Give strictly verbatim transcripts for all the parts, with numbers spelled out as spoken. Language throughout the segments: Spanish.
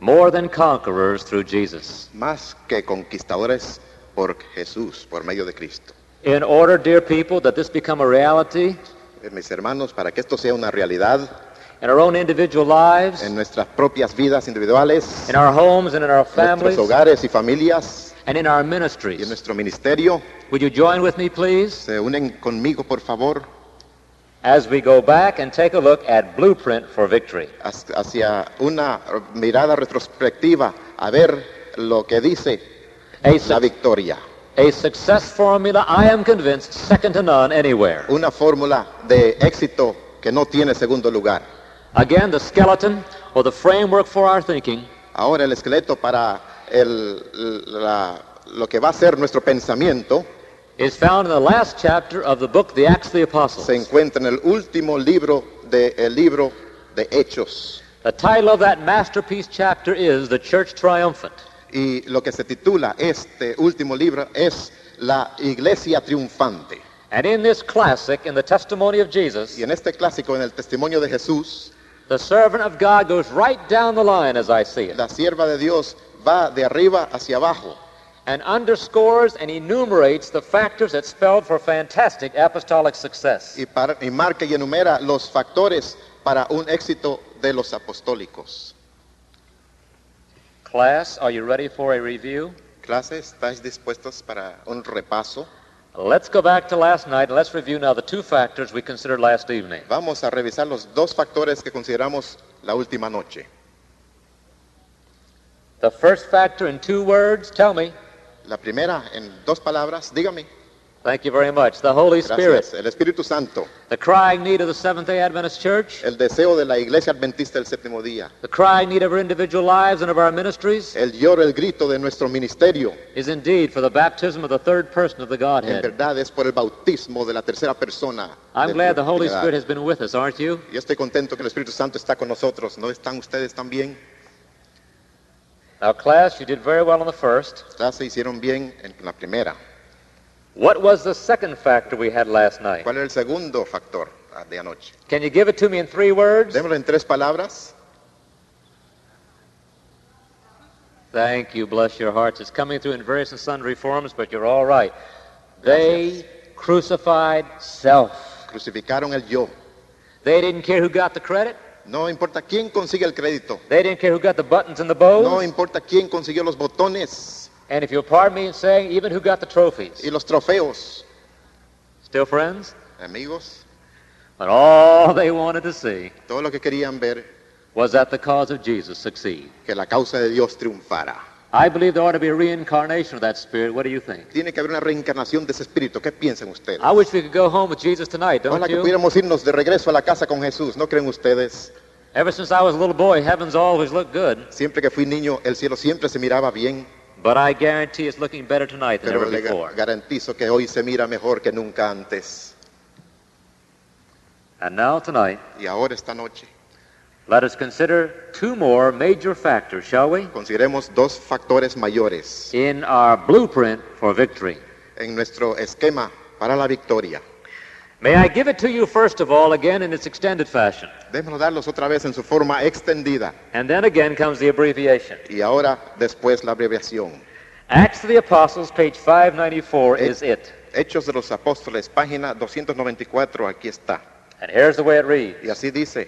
more than conquerors through Jesus. Más que conquistadores por Jesús, por medio de Cristo. In order, dear people, that this become a reality Eh, Mis hermanos, para que esto sea una realidad in our own individual lives, en nuestras propias vidas individuales, in our homes and in our nuestros families, hogares y familias and in our y en ministries. nuestro ministerio, Would you join with me, please, se unen conmigo, por favor, as we go back and take a look at Blueprint for Victory. hacia una mirada retrospectiva a ver lo que dice A, la su- victoria. a success formula, I am convinced, second to none anywhere. Una fórmula de éxito que no tiene segundo lugar. Again, the skeleton or the framework for our thinking Ahora el esqueleto para el- la- lo que va a ser nuestro pensamiento is found in the last chapter of the book, The Acts of the Apostles. se encuentra en el último libro del libro de Hechos. The title of that masterpiece chapter is The Church Triumphant. Y lo que se titula este último libro es La Iglesia Triunfante. And in this classic, in the testimony of Jesus, Y en este clásico, en el testimonio de Jesús, the servant of God goes right down the line as I see it, la sierva de Dios va de arriba hacia abajo and underscores and enumerates the factors that spelled for fantastic apostolic success. y, par- y marca y enumera los factores para un éxito de los apostólicos. Class, are you ready for a review? Clase, ¿estáis dispuestos para un repaso? Let's go back to last night and let's review now the two factors we considered last evening. Vamos a revisar los dos factores que consideramos la última noche. The first factor in two words, tell me. La primera, en dos palabras, dígame. Thank you very much. The Holy Spirit. Gracias. El Espíritu Santo, The crying need of the Seventh-day Adventist Church. el deseo de la Iglesia Adventista del Séptimo Día, The crying need of our individual lives and of our ministries el lloro, el grito de nuestro ministerio, is indeed for the baptism of the third person of the en Godhead. verdad es por el bautismo de la tercera persona. I'm de glad the la Holy Trinidad. Spirit has been with us, aren't you? Yo estoy contento que el Espíritu Santo está con nosotros. ¿No están ustedes también? Now, class, you did very well on the first. Ya se hicieron bien en la primera. What was the second factor we had last night? ¿Cuál es el segundo factor ah, de anoche? Can you give it to me in three words? Démoslo en tres palabras. Thank you, bless your hearts. It's coming through in various and sundry forms, but you're all right. They crucified self. Crucificaron el yo. They didn't care who got the credit. No importa quién consigue el crédito. They didn't care who got the buttons and the bows. No importa quién consiguió los botones And if you'll pardon me in saying, even who got the trophies. y los trofeos. Still friends? Amigos, But all they wanted to see todo lo que querían ver, was that the cause of Jesus succeed. que la causa de Dios triunfara. I believe there ought to be a reincarnation of that spirit. What do you think? Tiene que haber una reencarnación de ese espíritu. ¿Qué piensan ustedes? I wish we could go home with Jesus tonight, Ojalá don't que you? pudiéramos irnos de regreso a la casa con Jesús. ¿No creen ustedes? Ever since I was a little boy, heavens always looked good. Siempre que fui niño, el cielo siempre se miraba bien. But I guarantee it's looking better tonight than Pero ever le before. garantizo que hoy se mira mejor que nunca antes. And now tonight, Y ahora esta noche, let us consider two more major factors, shall we? consideremos dos factores mayores In our blueprint for victory. en nuestro esquema para la victoria. May I give it to you first of all again in its extended fashion. Démonos darlos otra vez en su forma extendida. And then again comes the abbreviation. Y ahora, después, la abreviación. Acts of the Apostles, page five ninety-four is it. Hechos de los Apóstoles, página doscientos noventa y cuatro, aquí está. And here's the way it reads. Y así dice,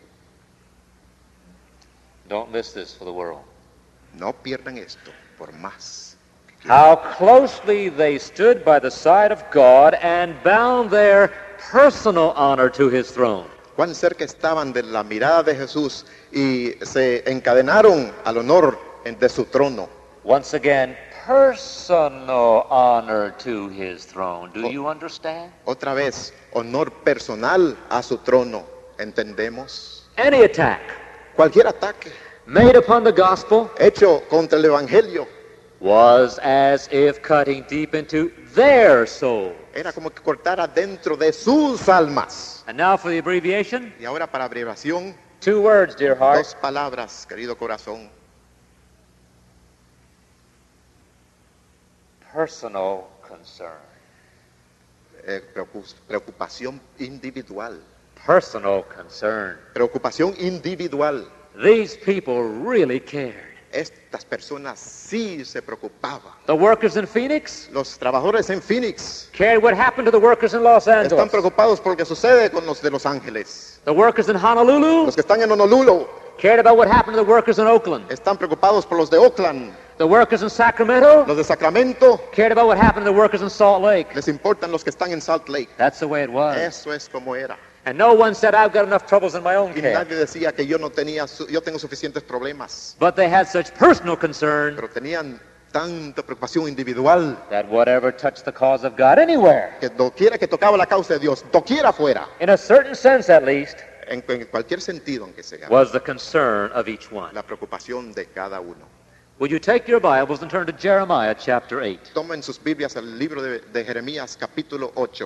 Don't miss this for the world. no pierdan esto por más. How closely they stood by the side of God and bound their personal honor to his throne. Cuán cerca estaban de la mirada de Jesús y se encadenaron al honor en- de su trono. Once again, personal honor to his throne. Do Oh. you understand? Otra vez, honor personal a su trono. ¿Entendemos? Any attack Cualquier ataque made upon the gospel hecho contra el Evangelio was as if cutting deep into their soul. era como que cortara dentro de sus almas. And now for the abbreviation, Y ahora, para abreviación, two words, dear heart. dos palabras, querido corazón. Personal concern. Eh, preocu- preocupación individual. Personal concern. Preocupación individual. These people really cared. Estas personas sí se preocupaban. The workers in Phoenix Los trabajadores en Phoenix cared what happened to the workers in Los están Angeles. preocupados por lo que sucede con los de Los Ángeles. The workers in Honolulu Los que están en Honolulu cared about what happened to the workers in Oakland. están preocupados por los de Oakland. The workers in Sacramento Los de Sacramento cared about what happened to the workers in Salt Lake. les importan los que están en Salt Lake. That's the way it was. Eso es como era. And no one said, I've got enough troubles in my own Y camp. nadie decía que yo no tenía, su- yo tengo suficientes problemas. But they had such personal concern Pero tenían tanta preocupación individual that whatever touched the cause of God anywhere, que doquiera que tocaba la causa de Dios, doquiera fuera, in a certain sense at least, en, en cualquier sentido en que sea, was the concern of each one. la preocupación de cada uno. Will you take your Bibles and turn to Jeremiah chapter eight? Tomen sus Biblias el libro de, de Jeremías capítulo ocho.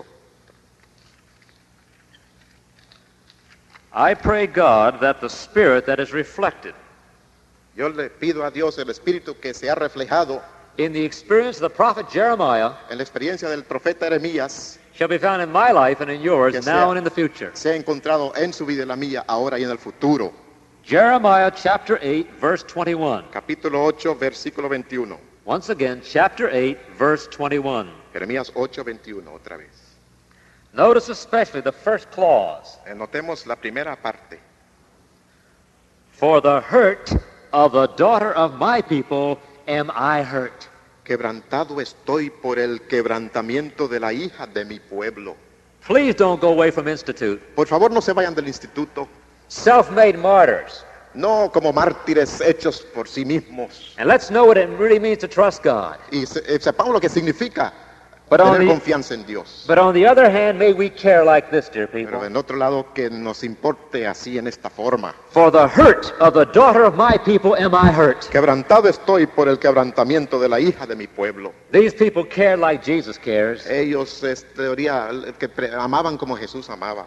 I pray God that the spirit that is reflected Yo le pido a Dios el espíritu que se ha reflejado in the experience of the prophet Jeremiah en la experiencia del profeta Jeremías shall be found in my life and in yours Que now sea- and in the future. se ha encontrado en su vida y en la mía, ahora y en el futuro. Jeremiah chapter eight, verse twenty-one. Capítulo ocho, versículo veintiuno. Once again, chapter eight, verse twenty-one. Jeremías ocho, veintiuno, otra vez. Notice especially the first clause. Eh, Notemos la primera parte. For the hurt of the daughter of my people am I hurt. Quebrantado estoy por el quebrantamiento de la hija de mi pueblo. Please don't go away from Institute. Por favor, no se vayan del instituto, Self-made martyrs. no como mártires hechos por sí mismos. And let's know what it really means to trust God. Y se- eh, sepamos lo que significa But on, tener the, confianza en Dios. but on the other hand, may we care like this, dear Pero people. en otro lado, que nos importe así en esta forma. For the hurt of the daughter of my people am I hurt. Quebrantado estoy por el quebrantamiento de la hija de mi pueblo. These people cared like Jesus cares. Ellos, es teoría, que pre- amaban como Jesús amaba.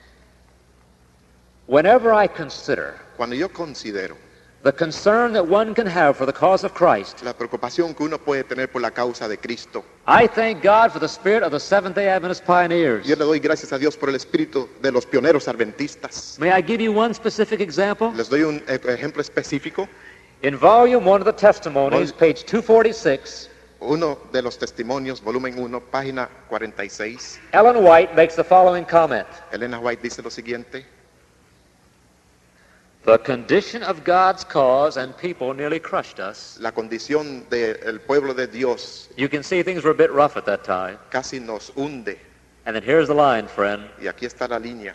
Whenever I consider Cuando yo considero the concern that one can have for the cause of Christ, la preocupación que uno puede tener por la causa de Cristo, I thank God for the spirit of the Seventh-day Adventist pioneers. yo le doy gracias a Dios por el espíritu de los pioneros adventistas. May I give you one specific example? Les doy un eh, ejemplo específico. In volume one of the testimonies, Vol- page two forty-six, Uno de los testimonios, volumen uno, página cuarenta y seis. Ellen White makes the following comment. Elena White dice lo siguiente. The condition of God's cause and people nearly crushed us. La condición del pueblo de Dios You can see things were a bit rough at that time. casi nos hunde. And then here's the line, friend. Y aquí está la línea.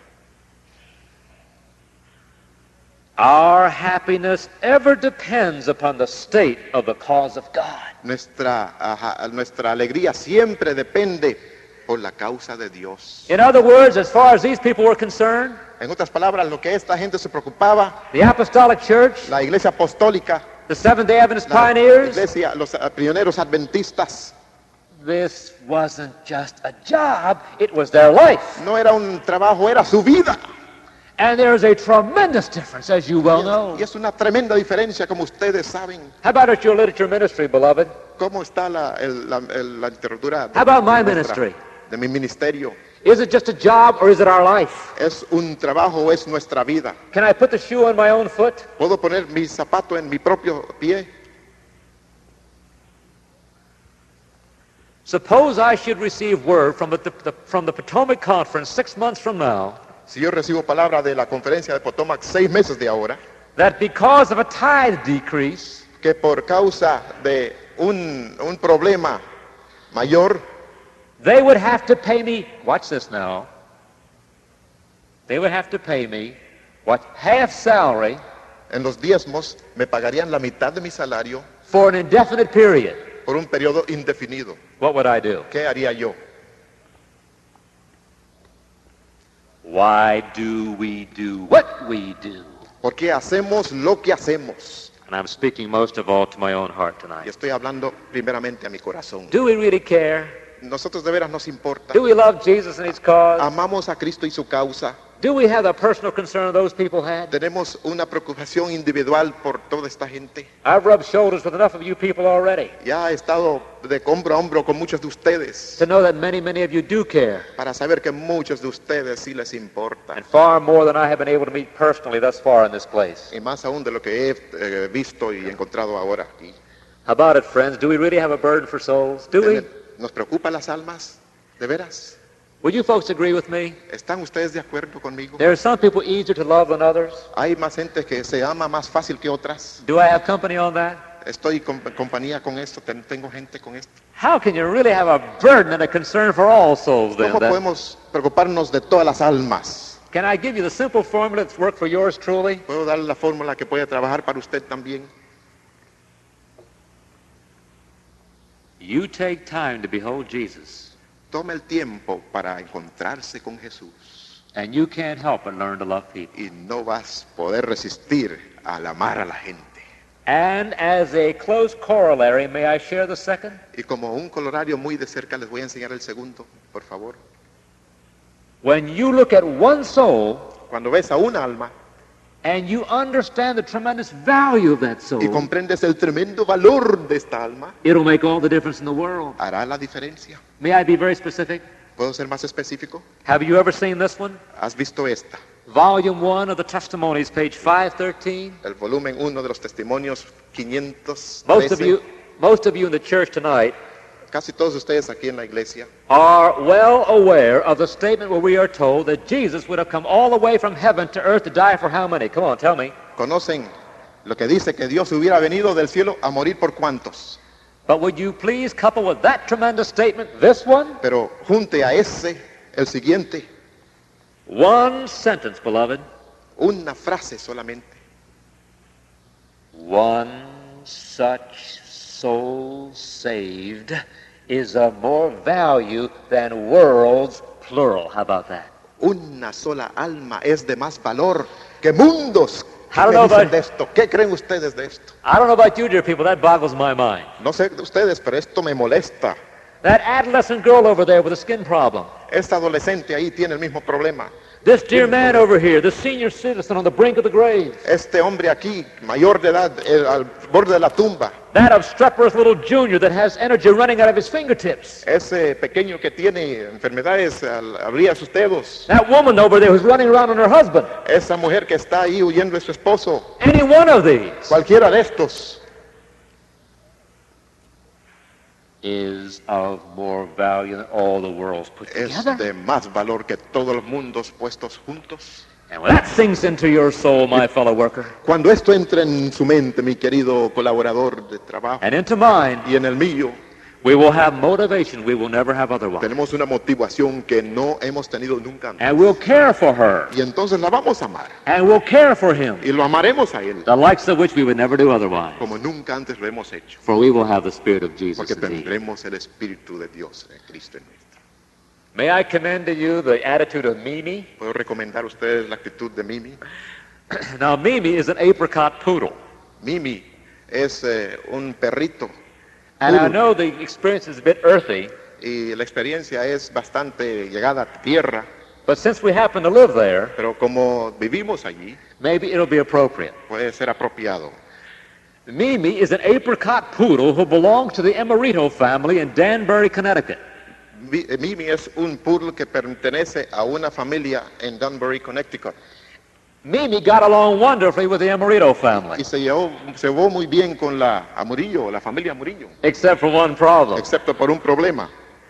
Our happiness ever depends upon the state of the cause of God. Nuestra, ajá, nuestra alegría siempre depende por la causa de Dios. In other words, as far as these people were concerned, En otras palabras, lo que esta gente se preocupaba, the Apostolic Church, la iglesia apostólica, the Seventh-day Adventist la pioneers, iglesia, los ah, pioneros adventistas, this wasn't just a job, it was their life. no era un trabajo, era su vida. And there's a tremendous difference, as you well know. Y es una tremenda diferencia, como ustedes saben. How about at your literature ministry, beloved? ¿Cómo está la, el- la, el- la literatura de, How about my nuestra- ministry? de mi ministerio? Is it just a job or is it our life? ¿Es un trabajo o es nuestra vida? Can I put the shoe on my own foot? ¿Puedo poner mi zapato en mi propio pie? Suppose I should receive word from the, the, from the Potomac Conference six months from now Si yo recibo palabra de la conferencia de Potomac seis meses de ahora, that because of a tithe decrease, que por causa de un, un problema mayor, they would have to pay me, watch this now, they would have to pay me, what, half salary en los diezmos me pagarían la mitad de mi salario for an indefinite period. por un periodo indefinido. What would I do? ¿Qué haría yo? Why do we do what we do? ¿Por qué hacemos lo que hacemos? And I'm speaking most of all to my own heart Y tonight. estoy hablando primeramente a mi corazón. Do we really care? Nosotros de veras nos importa. Do we love Jesus and his cause? Amamos a Cristo y su causa. Do we have the personal concern those people had? Tenemos una preocupación individual por toda esta gente. I've rubbed shoulders with enough of you people already Ya he estado de hombro a hombro con muchos de ustedes to know that many, many of you do care, para saber que muchos de ustedes sí les importa. and far more than I have been able to meet personally thus far in this place. Y más aún de lo que he eh, visto y encontrado ahora aquí. How about it, friends? Do we really have a burden for souls? Do we? ¿Nos preocupan las almas? ¿De veras? Would you folks agree with me? ¿Están ustedes de acuerdo conmigo? There are some people easier to love than others. Hay más gente que se ama más fácil que otras. Do I have company on that? Estoy en compañía con esto, ten- tengo gente con esto. How can you really have a burden and a concern for all souls then? ¿Cómo That- podemos preocuparnos de todas las almas? Can I give you the simple formula that's worked for yours truly? ¿Puedo darle la fórmula que puede trabajar para usted también? You take time to behold Jesus, Tome el tiempo para encontrarse con Jesús and you can't help but learn to love people. y no vas a poder resistir al amar a la gente. And as a close corollary, may I share the second? Y como un colorario muy de cerca les voy a enseñar el segundo, por favor. When you look at one soul Cuando ves a un alma and you understand the tremendous value of that y soul, comprendes el tremendo valor de esta alma, it'll make all the difference in the world. hará la diferencia. May I be very specific? ¿Puedo ser más específico? Have you ever seen this one? ¿Has visto esta? Volume one of the Testimonies, page five thirteen. El volumen uno de los testimonios quinientos Most of trece. you, most of you in the church tonight Casi todos ustedes aquí en la iglesia are well aware of the statement where we are told that Jesus would have come all the way from heaven to earth to die for how many? Come on, tell me. conocen lo que dice que Dios hubiera venido del cielo a morir por cuántos. But would you please couple with that tremendous statement this one? Pero junte a ese el siguiente, One sentence, beloved. una frase solamente. One such soul saved is of more value than worlds, plural. How about that? Una sola alma es de más valor que mundos. ¿Qué I don't me know dicen about- de esto? ¿Qué creen ustedes de esto? I don't know about you, dear people, that boggles my mind. No sé de ustedes, pero esto me molesta. That adolescent girl over there with a skin problem. Esta adolescente ahí tiene el mismo problema. This dear man over here, this senior citizen on the brink of the grave. Este hombre aquí, mayor de edad, eh, al borde de la tumba. That obstreperous little junior that has energy running out of his fingertips. Ese pequeño que tiene enfermedades al abrir sus dedos. That woman over there who's running around on her husband. Esa mujer que está ahí huyendo de su esposo. Any one of these Cualquiera de estos is of more value than all the worlds put es together. de más valor que todos los mundos puestos juntos. And when that sinks into your soul, my fellow worker, Cuando esto entra en su mente, mi querido colaborador de trabajo, and into mine, y en el mío, we will have motivation we will never have otherwise. tenemos una motivación que no hemos tenido nunca antes. And we'll care for her, Y entonces la vamos a amar. and we'll care for him, Y lo amaremos a Él, the likes of which we would never do otherwise. como nunca antes lo hemos hecho. For we will have the Spirit of Jesus Porque indeed. tendremos el Espíritu de Dios, de Cristo en nuestro. May I commend to you the attitude of Mimi? ¿Puedo recomendar a ustedes la actitud de Mimi? Now, Mimi is an apricot poodle. Mimi es eh, un perrito. And I Poodle. know the experience is a bit earthy, Y la experiencia es bastante llegada a tierra, but since we happen to live there, pero como vivimos allí, maybe it'll be appropriate. puede ser apropiado. Mimi is an apricot poodle who belongs to the Emerito family in Danbury, Connecticut. Mi- eh, Mimi es un poodle que pertenece a una familia en Danbury, Connecticut. Mimi got along wonderfully with the Emerito family, Y se llevó, se llevó muy bien con la Amurillo, la familia Amurillo, except for one problem. excepto por un problema.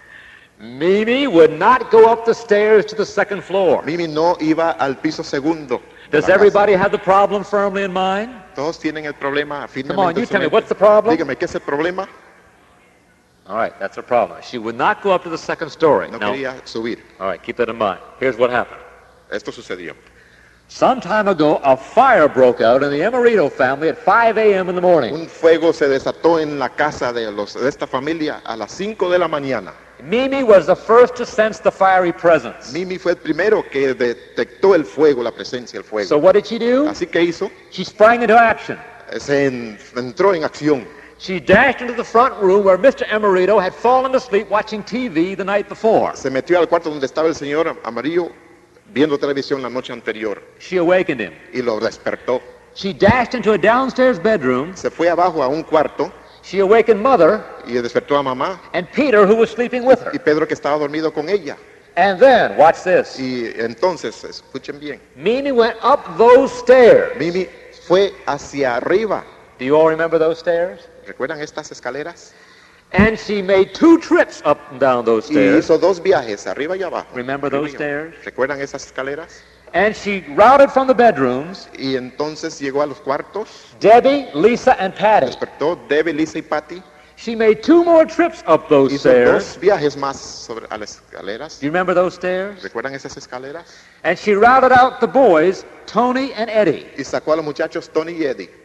Mimi would not go up the stairs to the second floor. Mimi no iba al piso segundo. de Does la casa. everybody have the problem firmly in mind? Todos tienen el problema firmemente Come on, en you su tell me, mente. what's the problem? Dígame, ¿qué es el problema? All right, that's a problem. She would not go up to the second story. No Now, quería subir. all right, keep that in mind. Here's what happened. Esto sucedió. Some time ago, a fire broke out in the Emerito family at five a.m. in the morning. Un fuego se desató en la casa de, los, de esta familia a las cinco de la mañana. Mimi was the first to sense the fiery presence. Mimi fue el primero que detectó el fuego, la presencia del fuego. So what did she do? Así que hizo, She sprang into action. se en- entró en acción. She dashed into the front room where Mister Emerito had fallen asleep watching T V the night before. Se metió al cuarto donde estaba el señor Amarillo viendo televisión la noche anterior She awakened him. y lo despertó. She dashed into a downstairs bedroom. Se fue abajo a un cuarto She awakened Mother y despertó a mamá and Peter, who was sleeping with her. y Pedro que estaba dormido con ella. And then, watch this. Y entonces, escuchen bien, Mimi went up those stairs. Mimi fue hacia arriba. Do you all remember those stairs? ¿Recuerdan estas escaleras? And she made two trips up and down those Y stairs. hizo dos viajes, arriba y abajo. Remember Arriba those y abajo. stairs? ¿Recuerdan esas escaleras? And she routed from the bedrooms Y entonces llegó a los cuartos, Debbie, Lisa, and Patty. despertó Debbie, Lisa y Patty. She made two more trips up those Hizo stairs. dos viajes más sobre a las escaleras. Do you remember those stairs? ¿Recuerdan esas escaleras? And she routed out the boys, Tony and Eddie. Y sacó a los muchachos Tony y Eddie.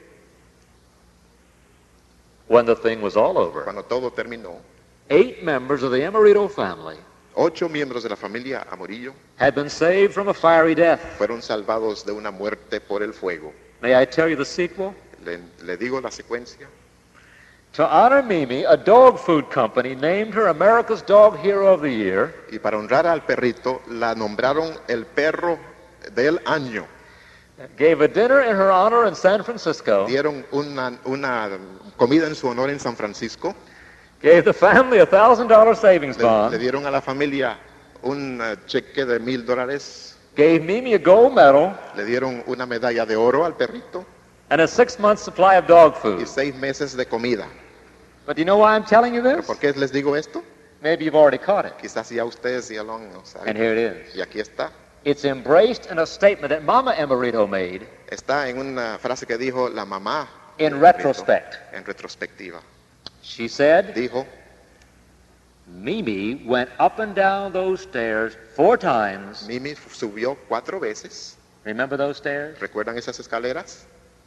When the thing was all over, Cuando todo terminó, eight members of the Amarito family ocho miembros de la familia Amorillo had been saved from a fiery death. fueron salvados de una muerte por el fuego. May I tell you the sequel? Le, le digo la secuencia. To honor Mimi, a dog food company named her America's Dog Hero of the Year. Y para honrar al perrito, la nombraron el perro del año. Gave a dinner in her honor in San Francisco. Dieron una, una comida en su honor en San Francisco. Gave the family a thousand dollar savings Le, le bond. dieron a la familia un eh, cheque de mil dólares. Gave Mimi a gold medal Le dieron una medalla de oro al perrito and a six month supply of dog y food. seis meses de comida. But do you know why I'm telling you ¿Pero this? por qué les digo esto? Maybe you've already caught it. Quizás ya ustedes ya lo han And saben. here it is. Y aquí está. It's embraced in a statement that Mama Emerito made Está en una frase que dijo la mamá. in del perrito, retrospect. En retrospectiva. She said, Dijo, Mimi went up and down those stairs four times. Mimi subió cuatro veces. Remember those stairs? ¿Recuerdan esas escaleras?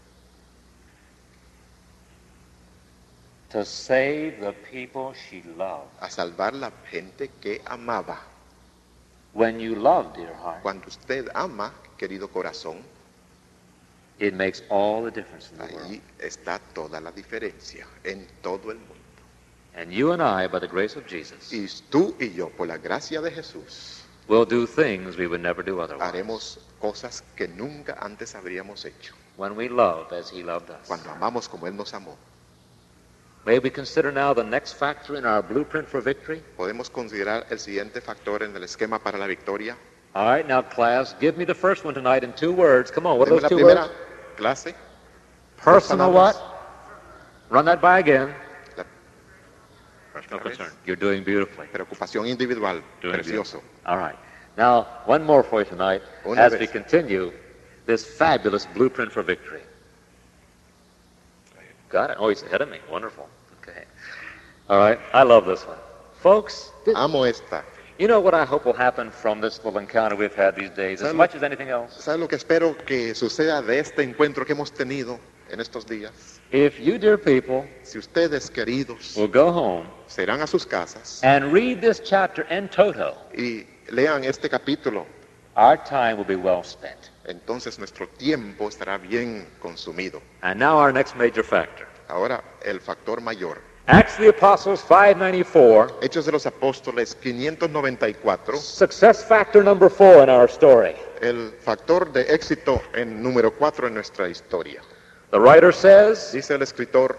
To save the people she loved. A salvar la gente que amaba. When you love, dear heart, Cuando usted ama, querido corazón, it makes all the difference in the world. ahí está toda la diferencia en todo el mundo. And you and I, by the grace of Jesus, Y tú y yo, por la gracia de Jesús, will do things we would never do otherwise. haremos cosas que nunca antes habríamos hecho. When we love as he loved us. Cuando amamos como Él nos amó. May we consider now the next factor in our blueprint for victory? Podemos considerar el siguiente factor en el esquema para la victoria. All right, now class, give me the first one tonight in two words. Come on, what are Deme those la two primera words? clase. Personal palabras. what? Run that by again. La Personal otra vez. concern. You're doing beautifully. Preocupación individual. Doing Precioso. All right. Now, one more for you tonight Una as vez. we continue this fabulous blueprint for victory. Got it? Oh, he's ahead of me. Wonderful. Okay. All right. I love this one. Folks, thi- Amo esta. you know what I hope will happen from this little encounter we've had these days, as Sabe- much as anything else? ¿Sabe lo que espero que suceda de este encuentro que hemos tenido en estos días? If you, dear people, Si ustedes, queridos, will go home se irán a sus casas and read this chapter in toto, y lean este capítulo, our time will be well spent. entonces nuestro tiempo estará bien consumido. And now our next major factor. Ahora, el factor mayor. Acts of the Apostles five ninety-four, Hechos de los Apóstoles quinientos noventa y cuatro, success factor number four in our story. el factor de éxito en número cuatro en nuestra historia. The writer says, Dice el escritor,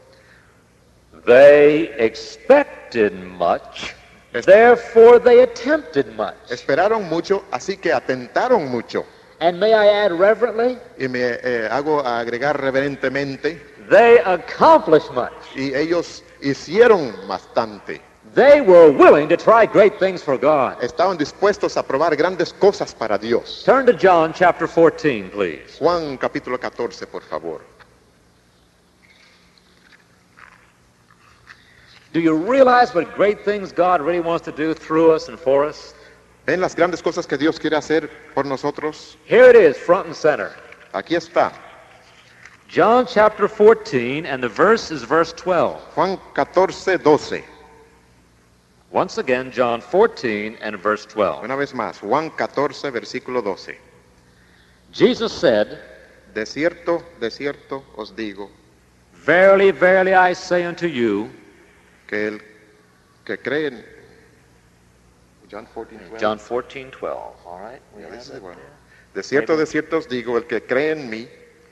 they expected much, Es- therefore they attempted much. esperaron mucho, así que atentaron mucho. And may I add reverently, Y me eh, hago agregar reverentemente, they accomplished much. y ellos hicieron bastante. They were willing to try great things for God. Estaban dispuestos a probar grandes cosas para Dios. Turn to John chapter fourteen, please. Juan capítulo catorce, por favor. Do you realize what great things God really wants to do through us and for us? ¿Ven las grandes cosas que Dios quiere hacer por nosotros? Here it is, front and center. Aquí está. John chapter fourteen, and the verse is verse twelve. Juan catorce, doce. Once again, John fourteen and verse twelve. Una vez más, Juan catorce, versículo doce. Jesus said, De cierto, de cierto os digo, Verily, verily, I say unto you, que el que cree en John fourteen twelve. John fourteen twelve. All right. We Yeah, have this is that bueno. there. De cierto, de cierto os digo, el que cree en mí,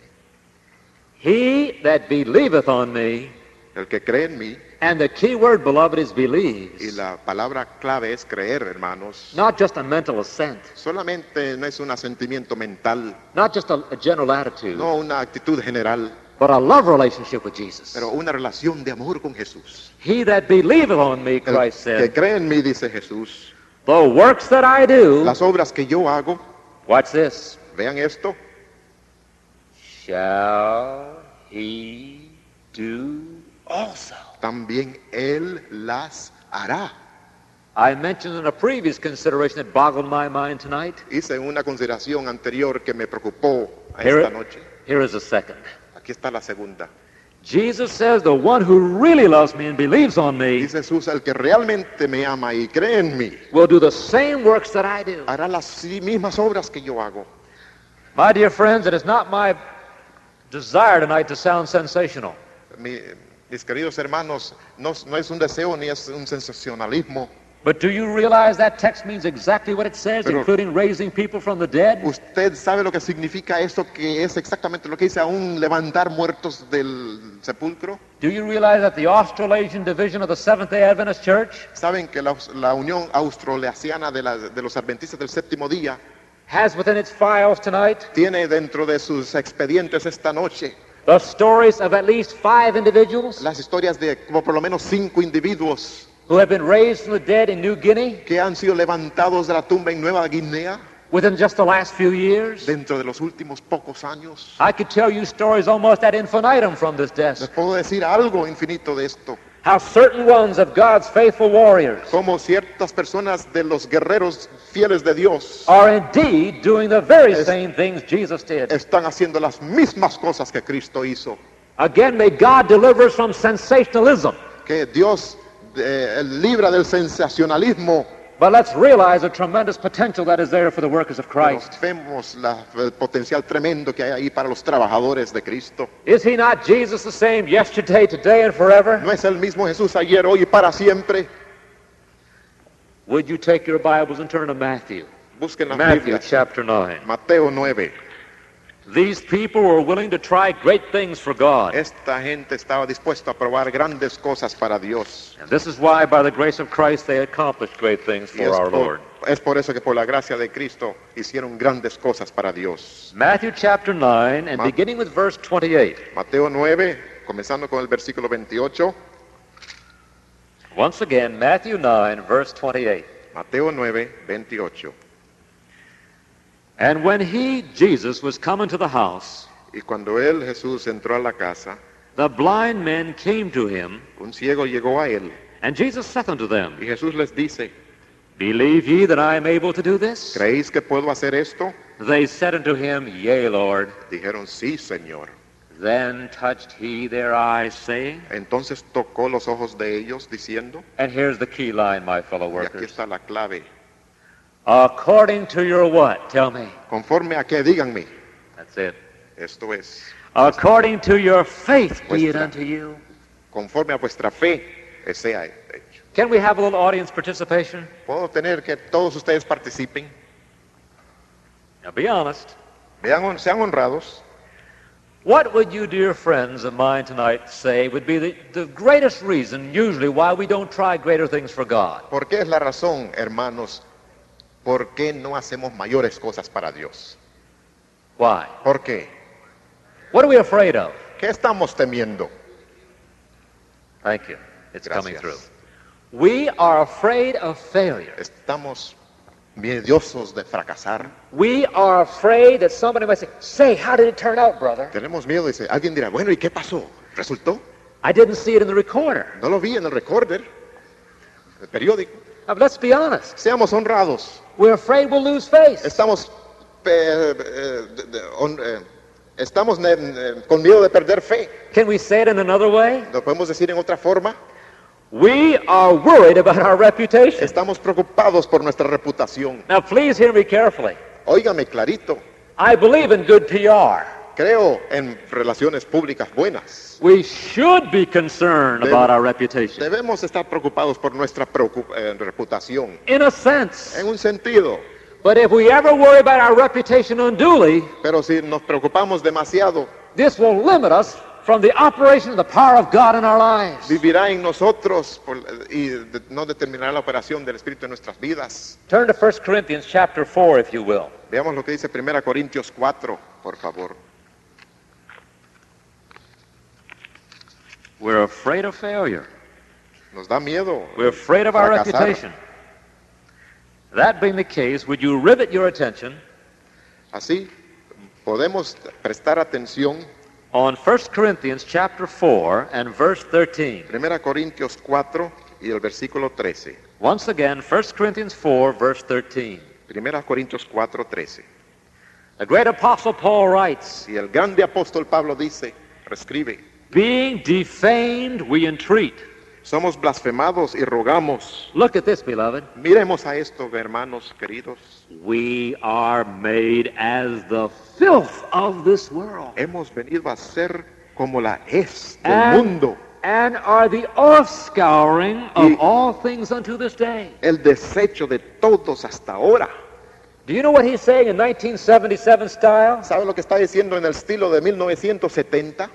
He that believeth on me, el que cree en mí, and the key word, beloved, is y believes. la palabra clave es creer, hermanos. Not just a mental assent, Solamente no es un asentimiento mental, not just a, a general attitude, no una actitud general, but a love relationship with Jesus. pero una relación de amor con Jesús. He that believeth on me, El Christ que said, cree en mí, dice Jesús, the works that I do, las obras que yo hago, watch this, vean esto, shall he do also. también Él las hará. I mentioned in a previous consideration that boggled my mind tonight. Hice una consideración anterior que me preocupó a Here, esta noche. here is a second. Aquí está la segunda. Jesus says, the one who really loves me and believes on me Dice Jesús, el que realmente me ama y cree en mí, will do the same works that I do. hará las sí mismas obras que yo hago. My dear friends, it is not my desire tonight to sound sensational. Mi- mis queridos hermanos, no, no es un deseo ni es un sensacionalismo. But do you realize that text means exactly what it says, Pero- including raising people from the dead? ¿Usted sabe lo que significa esto, que es exactamente lo que dice aún levantar muertos del sepulcro? Do you realize that the Australasian division of the Seventh-day Adventist Church ¿Saben que la, la Unión Australasiana de, la- de los Adventistas del Séptimo Día has within its files tonight tiene dentro de sus expedientes esta noche the stories of at least five individuals las historias de como por lo menos cinco individuos who have been raised from the dead in New Guinea que han sido levantados de la tumba en Nueva Guinea within just the last few years? dentro de los últimos pocos años? I could tell you stories almost ad infinitum from this Les desk. puedo decir algo infinito de esto. How certain ones of God's faithful warriors Como ciertas personas de los guerreros fieles de Dios are indeed doing the very Es- same things Jesus did. están haciendo las mismas cosas que Cristo hizo. Again, may God deliver us from sensationalism. Que Dios eh, libra del sensacionalismo. But let's realize the tremendous potential that is there for the workers of Pero Christ. vemos la- el potencial tremendo que hay ahí para los trabajadores de Cristo. Is he not Jesus the same yesterday, today, and forever? ¿No es el mismo Jesús ayer, hoy y para siempre? Would you take your Bibles and turn to Matthew? Busquen las Matthew Biblias. chapter nine. Mateo nueve. These people were willing to try great things for God. Esta gente estaba dispuesta a probar grandes cosas para Dios. And this is why, by the grace of Christ, they accomplished great things Y for es our por, Lord. es por eso que por la gracia de Cristo hicieron grandes cosas para Dios. Matthew chapter nine, and Ma- beginning with verse twenty-eight. Mateo nueve, comenzando con el versículo veintiocho. Once again, Matthew nine, verse twenty-eight. Mateo nueve, veintiocho. And when he, Jesus, was come into the house, Y cuando él, Jesús, entró a la casa, the blind men came to him, un ciego llegó a él. and Jesus saith unto them, Y Jesús les dice, Believe ye that I am able to do this? ¿creéis que puedo hacer esto? They said unto him, Yea, Lord. Dijeron, sí, Señor. Then touched he their eyes, saying, Entonces tocó los ojos de ellos, diciendo, and here's the key line, my fellow y aquí workers. está la clave, According to your what? Tell me. conforme a qué, díganme. That's it. Esto es, According to your faith be it Vuestra- unto you. conforme a vuestra fe, sea hecho. Can we have a little audience participation? ¿Puedo tener que todos ustedes participen? Now be honest. Vean, sean honrados. What would you, dear friends of mine tonight, say would be the, the greatest reason usually why we don't try greater things for God? ¿Por qué es la razón, hermanos? ¿Por qué no hacemos mayores cosas para Dios? Why? ¿Por qué? What are we afraid of? ¿Qué estamos temiendo? Thank you. It's coming Gracias. through. We are afraid of failure. Estamos miedosos de fracasar. We are afraid that somebody might say, say, how did it turn out, brother? Tenemos miedo, dice, alguien dirá, bueno, ¿y qué pasó? ¿Resultó? I didn't see it in the recorder. No lo vi en el recorder, el periódico. Now, let's be honest. Seamos honrados. We're afraid we'll lose face. Estamos, eh, eh, de- de- hon- eh, estamos eh, eh, con miedo de perder fe. Can we say it in another way? ¿Lo podemos decir en otra forma? We are worried about our reputation. Estamos preocupados por nuestra reputación. Now, please hear me carefully. Óigame clarito. I believe in good P R. creo en relaciones públicas buenas. We should be concerned Deb- about our reputation. Debemos estar preocupados por nuestra preocup- eh, reputación, In a sense. en un sentido. But if we ever worry about our reputation unduly, Pero si nos preocupamos demasiado, this will limit us from the operation of the power of God in our lives. vivirá en nosotros por- y de- no determinará la operación del Espíritu en nuestras vidas. Turn to First Corinthians chapter four, if you will. Veamos lo que dice Primera Corintios cuatro, por favor. We're afraid of failure. Nos da miedo. We're afraid of our fracasar. reputation. That being the case, would you rivet your attention Así podemos prestar atención. on First Corinthians chapter four and verse thirteen? Primera Corintios cuatro y el versículo trece. Once again, First Corinthians four, verse thirteen. Primera Corintios cuatro, trece. The great apostle Paul writes, Y el grande apóstol Pablo dice, reescribe, being defamed, we entreat. somos blasfemados y rogamos. Look at this, beloved. Miremos a esto, hermanos queridos. We are made as the filth of this world, Hemos venido a ser como la hez del and, mundo, and are the offscouring of Y- all things unto this day. el desecho de todos hasta ahora. Do you know what he's saying in nineteen seventy-seven style? ¿Sabe lo que está diciendo en el estilo de mil novecientos setenta?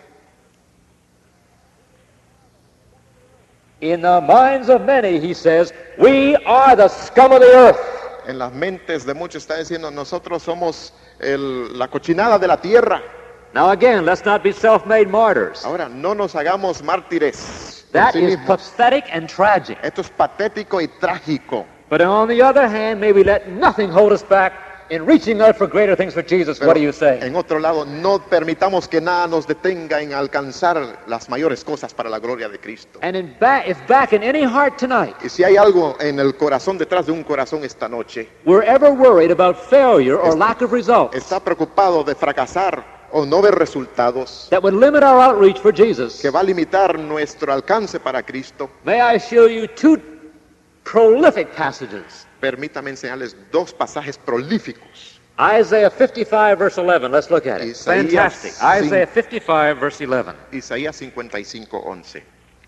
In the minds of many, he says, we are the scum of the earth. En las mentes de muchos está diciendo, nosotros somos el- la cochinada de la tierra. Now again, let's not be self-made martyrs. Ahora, no nos hagamos mártires por That sí is mismos. pathetic and tragic. Esto es patético y trágico. But on the other hand, may we let nothing hold us back in reaching out for greater things for Jesus. Pero, What do you say? en otro lado, no permitamos que nada nos detenga en alcanzar las mayores cosas para la gloria de Cristo. And in ba- if back in any heart tonight, Y si hay algo en el corazón, detrás de un corazón esta noche, we're ever worried about failure or lack of results está preocupado de fracasar o no ver resultados, that would limit our outreach for Jesus, que va a limitar nuestro alcance para Cristo, may I show you two prolific passages. permítame enseñarles dos pasajes prolíficos. Isaiah fifty-five, verse eleven. Let's look at it. Isaías Fantastic. cinco. Isaiah fifty-five, verse eleven. Isaías cincuenta y cinco, once.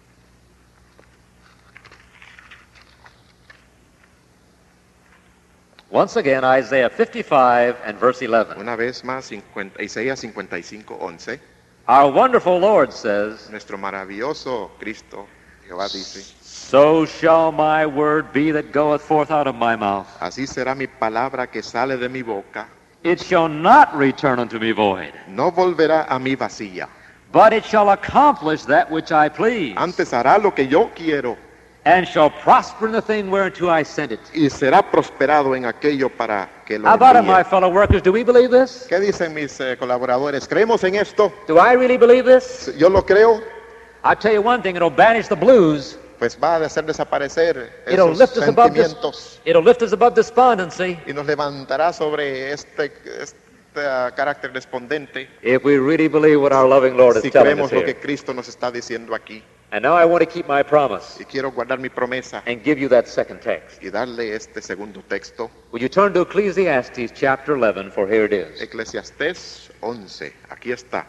Once again, Isaiah fifty-five and verse eleven. Una vez más, cincuenta Isaías cincuenta y cinco, once. Our wonderful Lord says, Nuestro maravilloso Cristo, Jehová dice, so shall my word be that goeth forth out of my mouth. así será mi palabra que sale de mi boca, It shall not return unto me void, no volverá a mí vacía, but it shall accomplish that which I please, antes hará lo que yo quiero and shall prosper in the thing whereunto I sent it. y será prosperado en aquello para que lo How about it, my envíe. fellow workers? Do we believe this? ¿Qué dicen mis eh, colaboradores? ¿Creemos en esto? Do I really believe this? Yo lo creo, I'll tell you one thing, it'll banish the blues. pues va a hacer desaparecer It'll esos lift us above this, sentimientos it'll lift us above despondency y nos levantará sobre este, este ah, carácter respondente if we really believe what our loving Lord is si telling us creemos lo que here. Cristo nos está diciendo aquí. And now I want to keep my promise Y quiero guardar mi promesa and give you that second text. y darle este segundo texto, Would you turn to Ecclesiastes chapter eleven, for here it is. Eclesiastés once. Aquí está.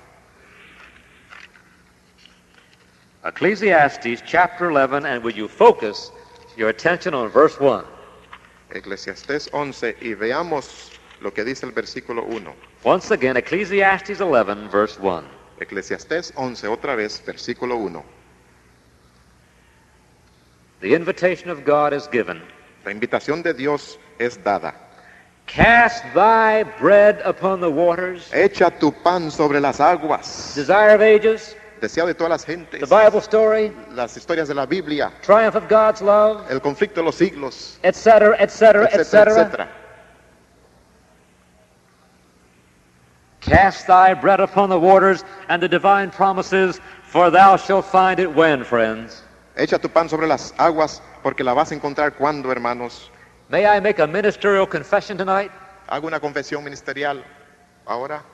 Ecclesiastes chapter eleven, and would you focus your attention on verse one. Eclesiastés once y veamos lo que dice el versículo uno. Once again, Ecclesiastes eleven, verse one. Eclesiastés once, otra vez, versículo uno. The invitation of God is given. La invitación de Dios es dada. Cast thy bread upon the waters, Echa tu pan sobre las aguas. desire of ages, Deseo de todas las gentes. the Bible story, Las historias de la Biblia. triumph of God's love, El conflicto de los siglos. et cetera, et cetera, et Etcétera, cetera. etcétera. Cast thy bread upon the waters, and the divine promises, for thou shalt find it when, friends? Echa tu pan sobre las aguas porque la vas a encontrar cuando, hermanos. May I make a ministerial confession tonight? Hago una confesión ministerial. Ahora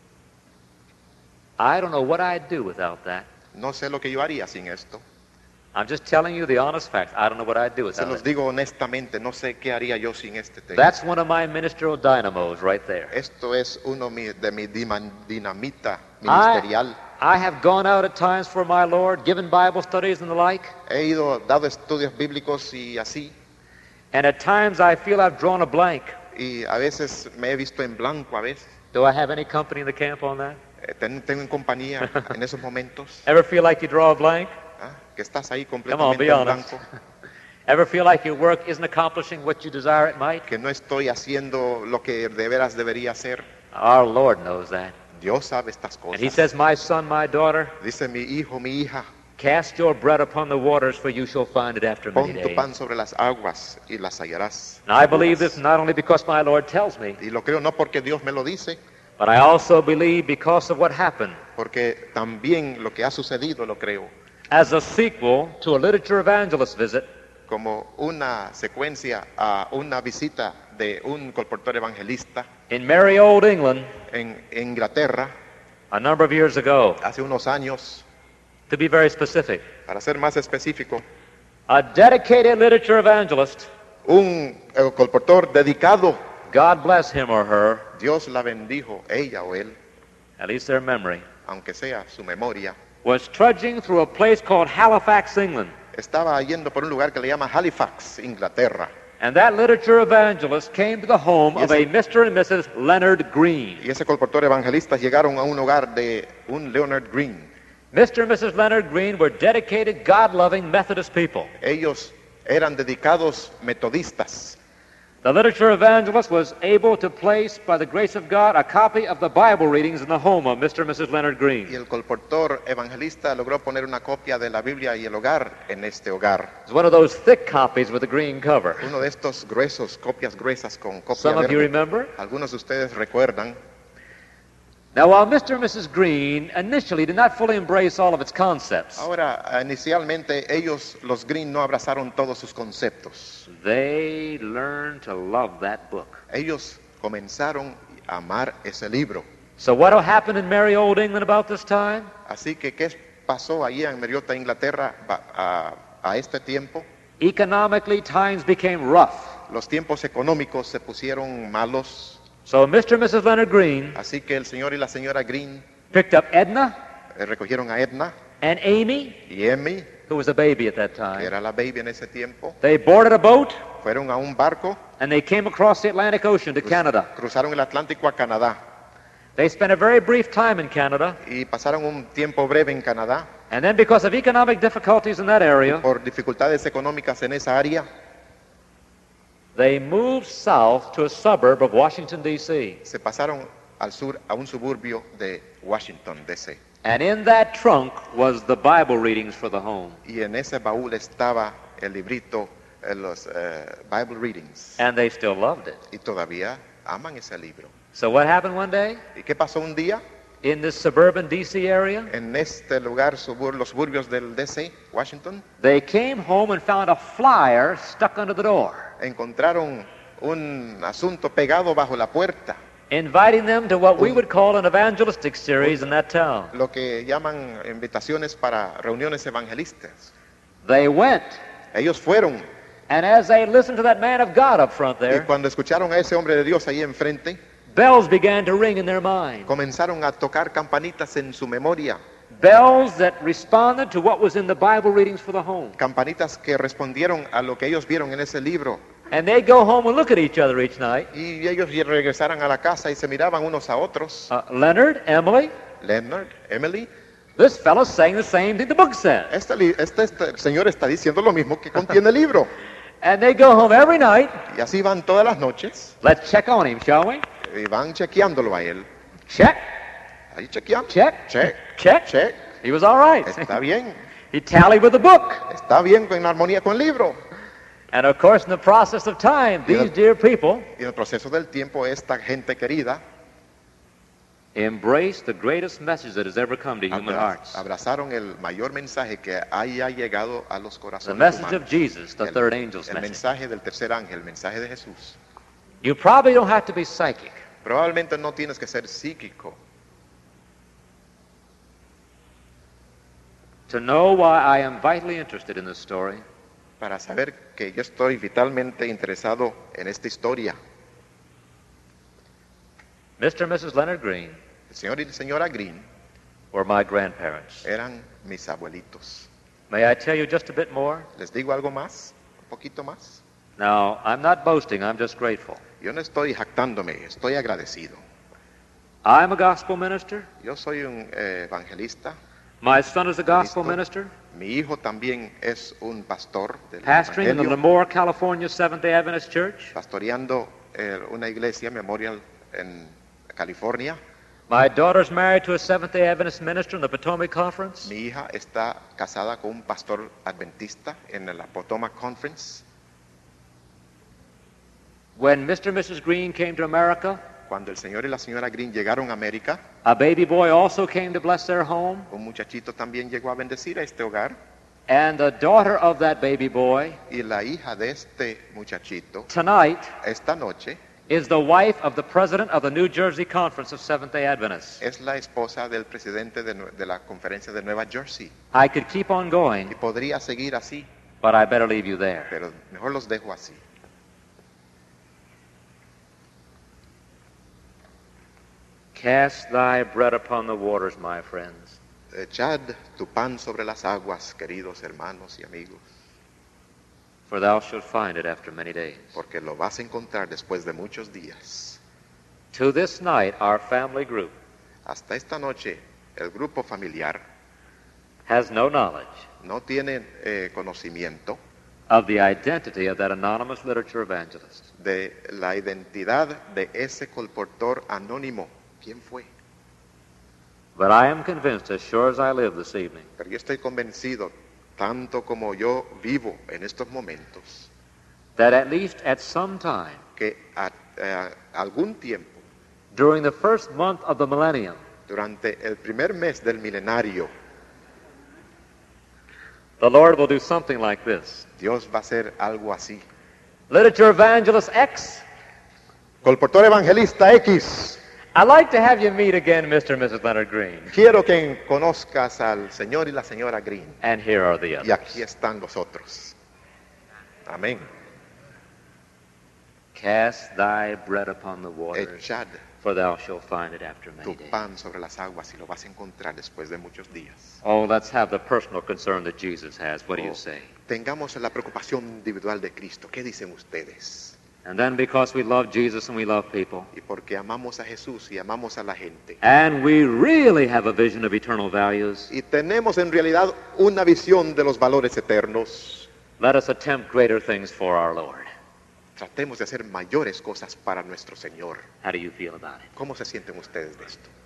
I don't know what I'd do without that. no sé lo que yo haría sin esto. I'm just telling you the honest facts. I don't know what I'd do Se without los it. digo honestamente, no sé qué haría yo sin este texto. That's one of my ministerial dynamos right there. Esto es uno mi- de mi dima- dinamita I, ministerial. I have gone out at times for my Lord, given Bible studies and the like, He ido, dado estudios bíblicos y así, and at times I feel I've drawn a blank. y a veces me he visto en blanco a veces. Do I have any company in the camp on that? Eh, ten- Tengo en compañía en esos momentos, Ever feel like you draw a blank? ¿ah? Que estás ahí Come on, completamente be en honest. blanco, Ever feel like your work isn't accomplishing what you desire it might? que no estoy haciendo lo que de veras debería hacer. Our Lord knows that. Dios sabe estas And He cosas. says, my son, my daughter, Dice mi hijo, mi hija, cast your bread upon the waters, for you shall find it after many pon tu days. pan sobre las aguas y las hallarás. And I believe this not only because my Lord tells me, Y lo creo no porque Dios me lo dice, but I also believe because of what happened porque también lo que ha sucedido lo creo. as a sequel to a literature evangelist visit Como una secuencia a una visita de un colportor evangelista in merry old England en Inglaterra a number of years ago. hace unos años, To be very specific, para ser más específico, a dedicated literature evangelist, un eh, colportor dedicado, God bless him or her, Dios la bendijo, ella o él, at least their memory, aunque sea su memoria, was trudging through a place called Halifax, England. estaba yendo por un lugar que le llama Halifax, Inglaterra. And that literature evangelist came to the home of Yes, a sir. Mister and Missus Leonard Green. Y ese colportor evangelista llegaron a un hogar de un Leonard Green. Mister and Missus Leonard Green were dedicated, God-loving Methodist people. Ellos eran dedicados metodistas. The literature evangelist was able to place, by the grace of God, a copy of the Bible readings in the home of Mister and Missus Leonard Y Green. el colportor evangelista logró poner una copia de la Biblia y el hogar en este hogar. It's one of those thick copies with a green cover. Uno de estos gruesos, copias gruesas con copia Some of you verde. remember? Algunos de ustedes recuerdan. Now, while Mister and Missus Green initially did not fully embrace all of its concepts, Ahora, inicialmente ellos, los Green, no abrazaron todos sus conceptos. they learned to love that book. Ellos comenzaron a amar ese libro. So what happened in merry old England about this time? Así que, ¿qué pasó allí en Mariota, Inglaterra, ba- a, a este tiempo? Economically, times became rough. Los tiempos económicos se pusieron malos. So Mister and Missus Leonard Green Así que el señor y la señora Green picked up Edna eh, recogieron a Edna and Amy, y Emmy, who was a baby at that que time. era la baby en ese tiempo. They boarded a boat Fueron a un barco, and they came across the Atlantic Ocean to Canada. cruzaron el Atlántico a Canadá They spent a very brief time in Canada, y pasaron un tiempo breve en Canadá. and then because of economic difficulties in that area, Por dificultades económicas en esa área, they moved south to a suburb of Washington, D C se pasaron al sur a un suburbio de Washington, D C And in that trunk was the Bible readings for the home. Y en ese baúl estaba el librito, eh, los eh, Bible Readings. And they still loved it. Y todavía aman ese libro. So what happened one day? ¿Y qué pasó un día? In this suburban D C area, En este lugar, subur- los suburbios del D C, Washington, they came home and found a flyer stuck under the door, encontraron un asunto pegado bajo la puerta, inviting them to what we would call an evangelistic series in that town. lo que llaman invitaciones para reuniones evangelistas. They went, Ellos fueron, and as they listened to that man of God up front y there, cuando escucharon a ese hombre de Dios ahí enfrente, bells began to ring in their mind. comenzaron a tocar campanitas en su memoria, Bells that responded to what was in the Bible readings for the home. campanitas que respondieron a lo que ellos vieron en ese libro. And they'd go home and look at each other each night. Y ellos regresaran a la casa y se miraban unos a otros. Uh, Leonard, Emily, Leonard, Emily, this fellow's saying the same thing the book says. este, li- este, este señor está diciendo lo mismo que contiene el libro. And they go home every night. Y así van todas las noches Let's check on him, shall we? y van chequeándolo a él. Check, Ahí chequeando. check, Check, check. check. He was all right. Está bien. He tallied with the book. Está bien en armonía con el libro. And of course, in the process of time, these dear people Y en el proceso del tiempo, esta gente querida embraced the greatest message that has ever come to human abra- hearts. abrazaron el mayor mensaje que haya llegado a los The corazones message humanos. of Jesus, the El- third angel's el message. mensaje del tercer ángel, el mensaje de Jesús. You probably don't have to be psychic Probablemente no tienes que ser psíquico to to know why I am vitally interested in this story, para saber que yo estoy vitalmente interesado en esta historia. Mister and Missus Leonard Green El señor y la señora Green were my grandparents. eran mis abuelitos. May I tell you just a bit more? ¿Les digo algo más? ¿Un poquito más? Now, I'm not boasting, I'm just grateful. Yo no estoy jactándome, estoy agradecido. I'm a gospel minister. Yo soy un eh, evangelista. My son is a gospel Listo. minister, Mi hijo también es un pastor del pastoring in the evangelio, Lemoore, California Seventh-day Adventist Church. pastoreando eh, una iglesia memorial en California. My daughter's married to a Seventh-day Adventist minister in the Potomac Conference. Mi hija está casada con un pastor adventista en la Potomac Conference. When Mister and Missus Green came to America, Cuando el señor y la señora Green llegaron a América, a baby boy also came to bless their home, un muchachito también llegó a bendecir a este hogar. and the daughter of that baby boy Y la hija de este muchachito, tonight esta noche, is the wife of the president of the New Jersey Conference of Seventh-day Adventists. es la esposa del presidente de, Nue- de la conferencia de Nueva Jersey. I could keep on Y going, podría seguir así, but I better leave you there. pero mejor los dejo así. Cast thy bread upon the waters, my friends, Echad tu pan sobre las aguas, queridos hermanos y amigos, for thou shalt find it after many days. porque lo vas a encontrar después de muchos días. To this night, our family group Hasta esta noche, el grupo familiar has no knowledge no tiene eh, conocimiento of the identity of that anonymous literature evangelist. de la identidad de ese colportor anónimo. ¿Quién fue? But I am convinced, as sure as I live this evening, Pero yo estoy convencido, tanto como yo vivo en estos momentos, that at least at some time que a, a algún tiempo, during the first month of the millennium, durante el primer mes del milenario, the Lord will do something like this. Dios va a hacer algo así. Literature evangelist X, Colportor evangelista X, I'd like to have you meet again Mister and Missus Leonard Green. quiero que conozcas al señor y la señora Green. And here are the Y others. aquí están los otros. Amén. Cast thy bread upon the waters, Echad for thou shalt find it after tu many days. pan sobre las aguas y lo vas a encontrar después de muchos días. Oh, let's have the personal concern that Jesus has. What do you Oh, say? Tengamos la preocupación individual de Cristo. ¿Qué dicen ustedes? And then because we love Jesus and we love people, Y porque amamos a Jesús y amamos a la gente. and we really have a vision of eternal values, Y tenemos en realidad una visión de los valores eternos. let us attempt greater things for our Lord. Tratemos de hacer mayores cosas para nuestro Señor. How do you feel about it? ¿Cómo se sienten ustedes de esto?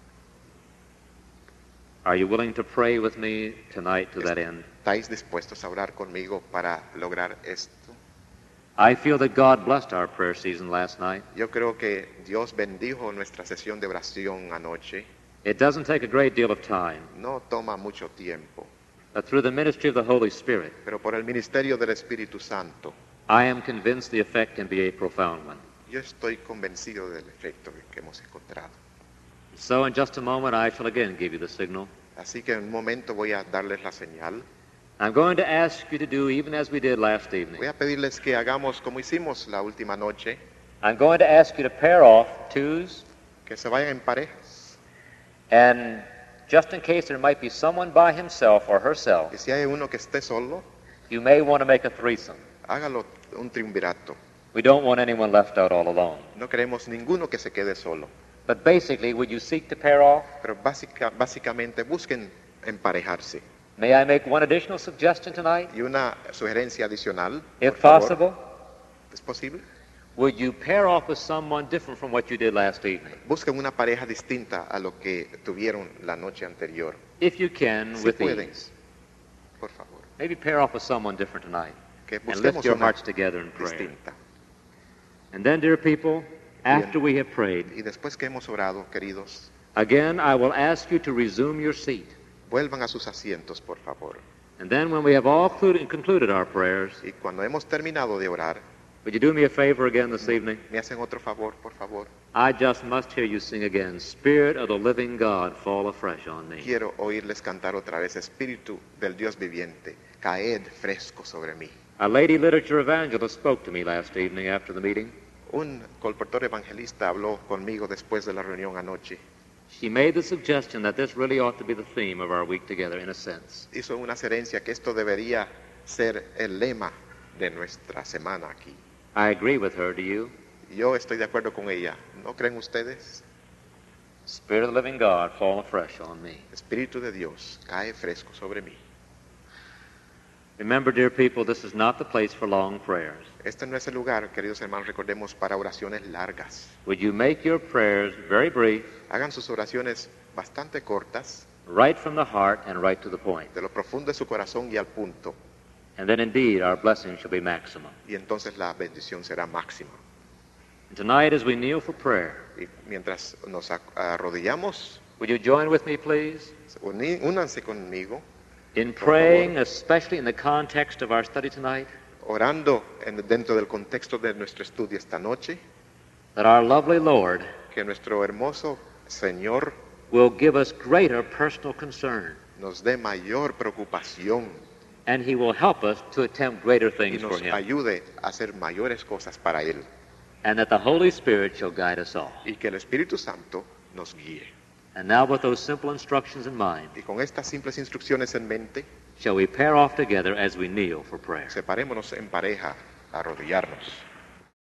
Are you willing to pray with me tonight to that end? ¿Estáis dispuestos a orar conmigo para lograr esto? I feel that God blessed our prayer season last night. Yo creo que Dios bendijo nuestra sesión de oración anoche. It doesn't take a great deal of time, No toma mucho tiempo, but through the ministry of the Holy Spirit, pero por el ministerio del Espíritu Santo, I am convinced the effect can be a profound one. yo estoy convencido del efecto que hemos encontrado. So in just a moment, I shall again give you the signal. Así que en un momento voy a darles la señal. I'm going to ask you to do even as we did last evening. Voy a pedirles que hagamos como hicimos la última noche, I'm going to ask you to pair off twos, que se vayan en parejas. and just in case there might be someone by himself or herself, Y si hay uno que esté solo, you may want to make a threesome. hágalo un triunvirato. We don't want anyone left out all alone. No queremos ninguno que se quede solo. But basically, would you seek to pair off? Pero básica, básicamente busquen emparejarse. May I make one additional suggestion tonight? Y una sugerencia adicional, If por favor. possible, ¿Es posible? would you pair off with someone different from what you did last evening? Busquen una pareja distinta a lo que tuvieron la noche anterior. If you can, Si with pueden, ease. por favor. Maybe pair off with someone different tonight. Que And lift busquemos your una hearts together in prayer. distinta. And then, dear people, after we have prayed, Y después que hemos orado, queridos, again, I will ask you to resume your seat. vuelvan a sus asientos, por favor. And then when we have all concluded, concluded our prayers, Y cuando hemos terminado de orar, Would you do me a favor again this evening? ¿Me hacen otro favor, por favor? I just must hear you sing again, Spirit of the living God, fall afresh on me. Quiero oírles cantar otra vez, Espíritu del Dios viviente, caed fresco sobre mí. A lady literature evangelist spoke to me last evening after the meeting. Un colportor evangelista habló conmigo después de la reunión anoche. She made the suggestion that this really ought to be the theme of our week together, in a sense. Hizo una sugerencia que esto debería ser el lema de nuestra semana aquí. I agree with her, do you? Yo estoy de acuerdo con ella. ¿No creen ustedes? Spirit of the living God, fall afresh on me. Espíritu de Dios, cae fresco sobre mí. Remember, dear people, this is not the place for long prayers. Este no es el lugar, queridos hermanos, recordemos, para oraciones largas. Would you make your prayers very brief, Hagan sus oraciones bastante cortas, right from the heart and right to the point? de lo profundo de su corazón y al punto, And then indeed our blessing shall be maximum. y entonces la bendición será máxima. And tonight as we kneel for prayer, Y mientras nos ac- arrodillamos, would you join with me, please, uni- únanse conmigo, in Por praying, favor. especially in the context of our study tonight, orando en- dentro del contexto de nuestro estudio esta noche, that our lovely Lord que nuestro hermoso Señor will give us greater personal concern, nos dé mayor preocupación and He will help us to attempt greater y things for nos Him, ayude a hacer mayores cosas para Él, and that the Holy Spirit shall guide us all. y que el Espíritu Santo nos guíe. And now with those simple instructions in mind, Y con estas simples instrucciones en mente, shall we pair off together as we kneel for prayer. separémonos en pareja a arrodillarnos.